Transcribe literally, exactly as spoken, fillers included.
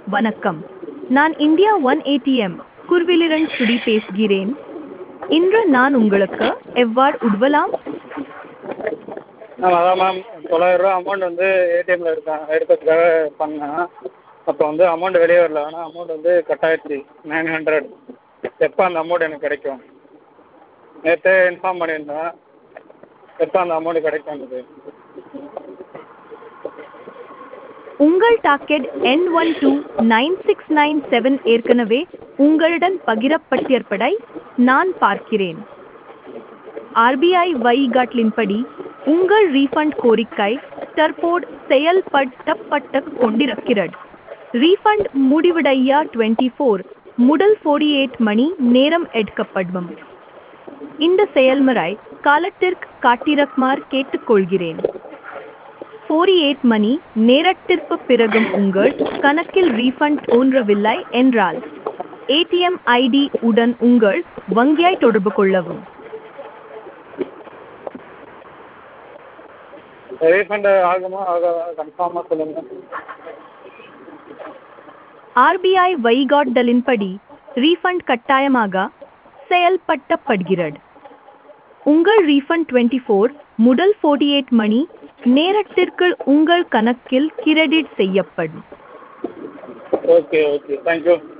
வணக்கம். நான் India one ATM குர்விலிரண்ட் சுடி பேசுகிறேன். இன்று நான் உங்களுக்கு எவ்வாறு உதவலாம்? மேம் அதான் மேம் தொள்ளாயிரரூவா அமௌண்ட் வந்து ஏடிஎம்மில் எடுத்தேன் எடுக்கிறதுக்காக பண்ணேன். அப்போ வந்து அமௌண்ட் வெளியே வரல. ஆனால் அமௌண்ட் வந்து கட் ஆகிடுச்சி நைன் ஹண்ட்ரட். எப்போ அந்த அமௌண்ட் எனக்கு கிடைக்கும்? நேற்றே இன்ஃபார்ம் பண்ணியிருந்தேன். எப்போ அந்த அமௌண்ட் கிடைக்கும்ன்றது. உங்கள் டாக்கெட் எண் one two nine six nine seven ஏற்கனவே உங்களுடன் பகிரப்பட்டிருப்பதை நான் பார்க்கிறேன். ஆர்பிஐ வழிகாட்டலின்படி உங்கள் ரீஃபண்ட் கோரிக்கை தற்போது செயல்படுத்தப்பட்டு கொண்டிருக்கிறது. ரீஃபண்ட் முடிவடைய டுவெண்ட்டி ஃபோர் முதல் ஃபோர்ட்டி எயிட் மணி நேரம் எடுக்கப்படும். இந்த செயல்முறை காலத்திற்கு காத்திருக்குமாறு கேட்டுக்கொள்கிறேன். ஃபோர்ட்டி எயிட் மணி நேரத்திற்கு பிறகும் உங்கள் கணக்கில் ரீஃபண்ட் தோன்றவில்லை என்றால் ஏடிஎம் ஐடி உடன் உங்கள் வங்கியை தொடர்பு கொள்ளவும். ரீஃபண்ட் ஆகுமா ஆகாதா கன்ஃபார்மாக சொல்லுங்கள். ஆர்பிஐ வழிகாட்டுதலின்படி ரீஃபண்ட் கட்டாயமாக செயல்படுத்தப்படுகிறது. உங்கள் ரீஃபண்ட் டுவெண்ட்டி ஃபோர் முதல் ஃபோர்ட்டி எயிட் மணி நேரத்திற்குள் உங்கள் கணக்கில் கிரெடிட் செய்யப்படும். Okay okay thank you.